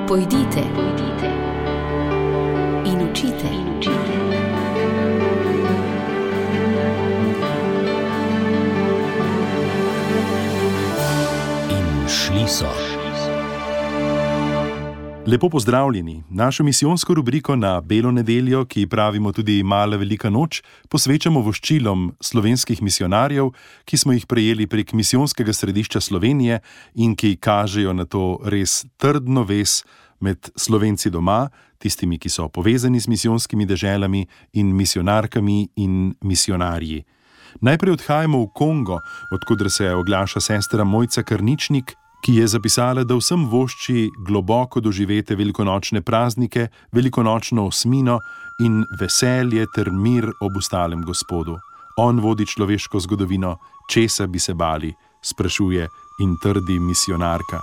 Pojdite in učite. In šli so. Lepo pozdravljeni. Našo misijonsko rubriko na Belo nedeljo, ki pravimo tudi Mala velika noč, posvečamo voščilom slovenskih misionarjev, ki smo jih prejeli prek Misijonskega središča Slovenije in ki kažejo na to res trdno vez med Slovenci doma, tistimi, ki so povezani z misijonskimi deželami in misionarkami in misionarji. Najprej odhajamo v Kongo, odkudr se oglaša sestra Mojca Karničnik, ki je zapisala, da vsem vošči globoko doživete velikonočne praznike, velikonočno osmino in veselje ter mir ob ustalem Gospodu. On vodi človeško zgodovino, česa bi se bali, sprašuje in trdi misionarka.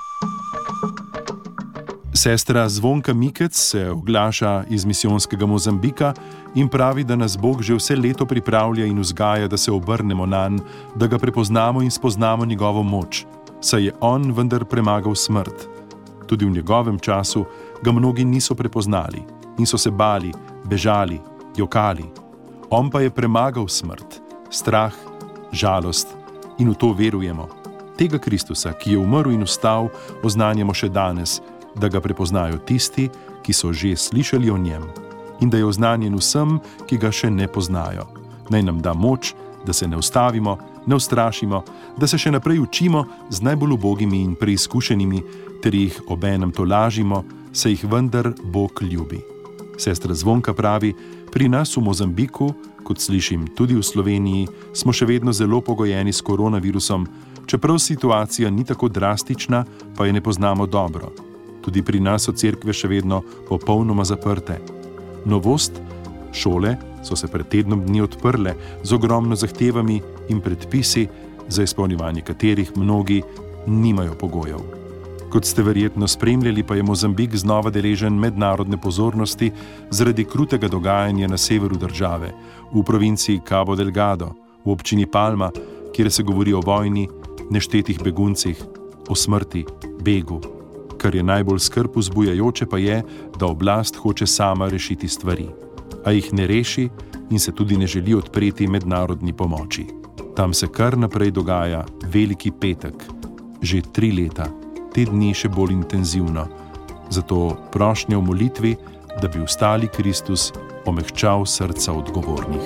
Sestra Zvonka Mikec se oglaša iz misijonskega Mozambika in pravi, da nas Bog že vse leto pripravlja in vzgaja, da se obrnemo nanj, da ga prepoznamo in spoznamo njegovo moč, saj je on vendar premagal smrt. Tudi v njegovem času ga mnogi niso prepoznali in so se bali, bežali, jokali. On pa je premagal smrt, strah, žalost in v to verujemo. Tega Kristusa, ki je umrl in vstal, oznanjamo še danes, da ga prepoznajo tisti, ki so že slišali o njem in da je oznanjen vsem, ki ga še ne poznajo. Naj nam da moč, da se ne ustavimo, ne ustrašimo, da se še naprej učimo z najbolj ubogimi in preizkušenimi, ter jih obenem tolažimo, saj jih vendar Bog ljubi. Sestra Zvonka pravi, pri nas v Mozambiku, kot slišim tudi v Sloveniji, smo še vedno zelo pogojeni s koronavirusom, čeprav situacija ni tako drastična, pa je ne poznamo dobro. Tudi pri nas so cerkve še vedno popolnoma zaprte. Novost, šole so se pred tednom dni odprle z ogromno zahtevami in predpisi, za izpolnjevanje katerih mnogi nimajo pogojev. Kot ste verjetno spremljali, pa je Mozambik znova deležen mednarodne pozornosti zaradi krutega dogajanja na severu države, v provinciji Cabo Delgado, v občini Palma, kjer se govori o vojni, neštetih beguncih, o smrti, begu. Kar je najbolj skrb vzbujajoče pa je, da oblast hoče sama rešiti stvari, a jih ne reši in se tudi ne želi odpreti mednarodni pomoči. Tam se kar naprej dogaja Veliki petek, že 3 leta, te dni še bolj intenzivno. Zato prošnja v molitvi, da bi vstali Kristus omehčal srca odgovornih.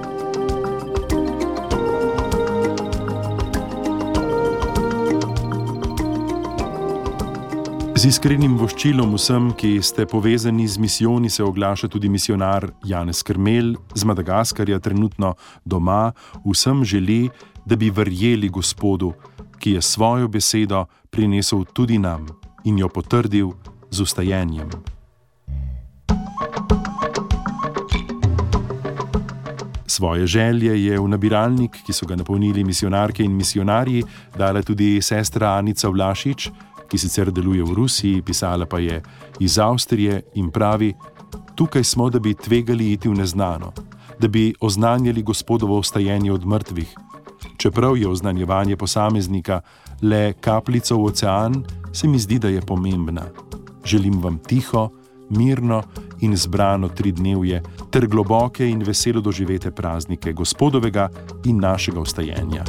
Z iskrenim voščilom vsem, ki ste povezani z misijoni, se oglaša tudi misionar Janez Krmelj z Madagaskarja, trenutno doma. Vsem želi, da bi verjeli Gospodu, ki je svojo besedo prinesel tudi nam in jo potrdil z vstajenjem. Svoje želje je v nabiralnik, ki so ga napolnili misionarke in misionarji, dala tudi sestra Anica Vlašič, ki sicer deluje v Rusiji, pisala pa je iz Avstrije in pravi: tukaj smo, da bi tvegali iti v neznano, da bi oznanjali Gospodovo vstajenje od mrtvih. Čeprav je oznanjevanje posameznika le kapljica v ocean, se mi zdi, da je pomembna. Želim vam tiho, mirno in zbrano 3-dnevje ter globoke in veselo doživete praznike Gospodovega in našega vstajenja.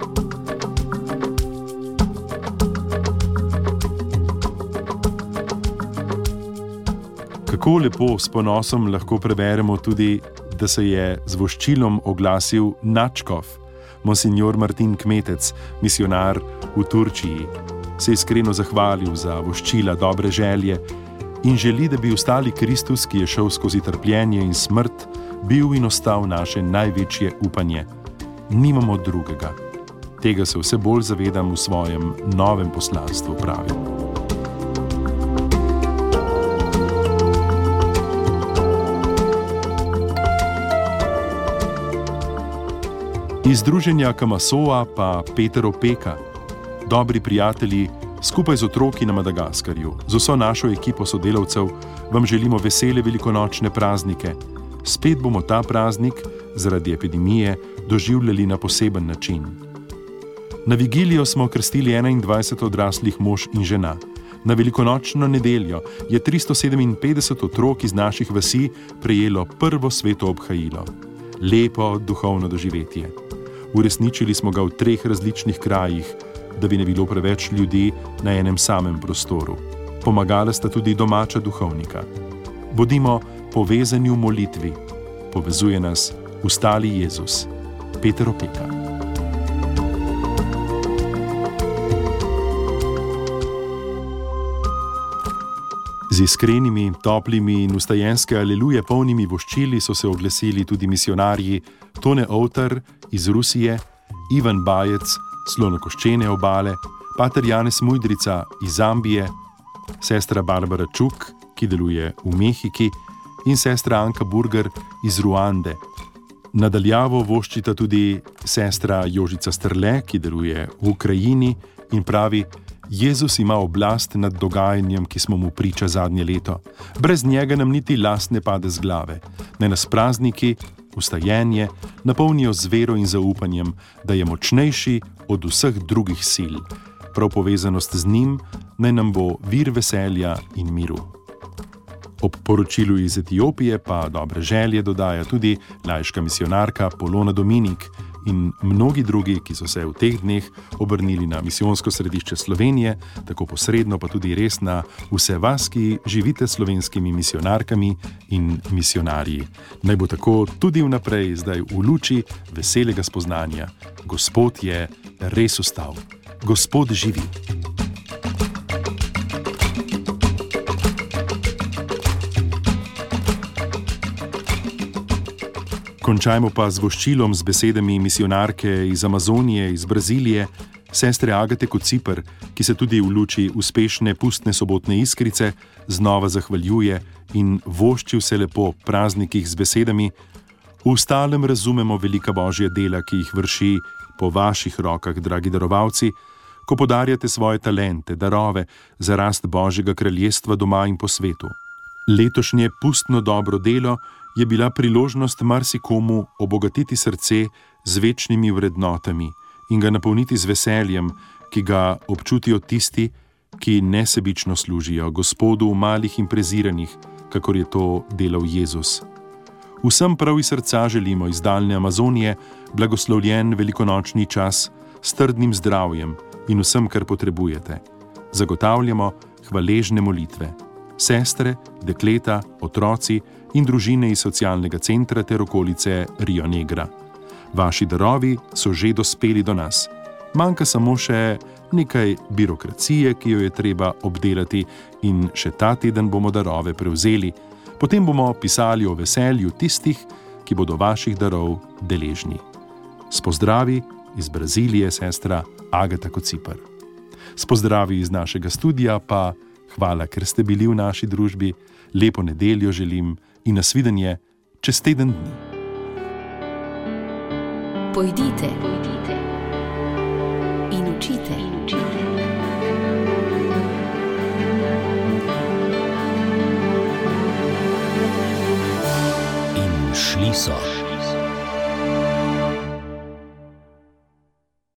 Kako lepo s ponosom lahko preberemo tudi, da se je z voščilom oglasil nadškof, monsignor Martin Kmetec, misionar v Turčiji. Se je iskreno zahvalil za voščila dobre želje in želi, da bi vstali Kristus, ki je šel skozi trpljenje in smrt, bil in ostal naše največje upanje. Nimamo drugega. Tega se vse bolj zavedam v svojem novem poslanstvu, pravi. Iz združenja Kamasoa pa Peter Opeka, dobri prijatelji, skupaj z otroki na Madagaskarju, z vso našo ekipo sodelavcev, vam želimo vesele velikonočne praznike. Spet bomo ta praznik, zaradi epidemije, doživljali na poseben način. Na vigilijo smo krstili 21 odraslih mož in žena. Na velikonočno nedeljo je 357 otrok iz naših vasi prejelo prvo sveto obhajilo. Lepo duhovno doživetje. Uresničili smo ga v 3 različnih krajih, da bi ne bilo preveč ljudi na enem samem prostoru. Pomagala sta tudi domača duhovnika. Bodimo povezani v molitvi. Povezuje nas ustali Jezus. Peter Opeka. Z iskrenimi, toplimi in ustajenske aleluje polnimi voščili so se oglasili tudi misionarji Tone Outar iz Rusije, Ivan Bajec, Slonokoščene obale, pater Janez Mujdrica iz Zambije, sestra Barbara Čuk, ki deluje v Mehiki, in sestra Anka Burger iz Ruande. Nadaljavo voščita tudi sestra Jožica Strle, ki deluje v Ukrajini in pravi: Jezus ima oblast nad dogajanjem, ki smo mu priča zadnje leto. Brez njega nam niti las ne pade z glave. Naj nas prazniki, ustajenje, napolnijo z vero in zaupanjem, da je močnejši od vseh drugih sil. Prav povezanost z njim naj nam bo vir veselja in miru. Ob poročilu iz Etiopije pa dobre želje dodaja tudi laiška misionarka Polona Dominik in mnogi drugi, ki so se v teh dneh obrnili na misijonsko središče Slovenije, tako posredno pa tudi res na vse vas, ki živite s slovenskimi misionarkami in misionarji. Naj bo tako tudi vnaprej, zdaj v luči veselega spoznanja. Gospod je res vstal. Gospod živi. Končajmo pa z voščilom z besedami misionarke iz Amazonije, iz Brazilije, sestre Agate Kociper, ki se tudi v luči uspešne pustne sobotne iskrice znova zahvaljuje in vošči vse lepo praznikih z besedami: v stalem razumemo velika Božja dela, ki jih vrši po vaših rokah, dragi darovalci, ko podarjate svoje talente, darove za rast Božjega kraljestva doma in po svetu. Letošnje pustno dobro delo je bila priložnost marsikomu obogatiti srce z večnimi vrednotami in ga napolniti z veseljem, ki ga občutijo tisti, ki nesebično služijo Gospodu v malih in preziranih, kakor je to delal Jezus. Vsem prav iz srca želimo iz daljne Amazonije blagoslovljen velikonočni čas s trdnim zdravjem in vsem, kar potrebujete. Zagotavljamo hvaležne molitve. Sestre, dekleta, otroci in družine iz socialnega centra ter okolice Rio Negra. Vaši darovi so že dospeli do nas. Manjka samo še nekaj birokracije, ki jo je treba obdelati, in še ta teden bomo darove prevzeli. Potem bomo pisali o veselju tistih, ki bodo vaših darov deležni. S pozdravi iz Brazilije, sestra Agata Kociper. S pozdravi iz našega studia pa hvala, ker ste bili v naši družbi. Lepo nedeljo želim in nasvidenje čez teden dni. Pojdite in učite. In šli so.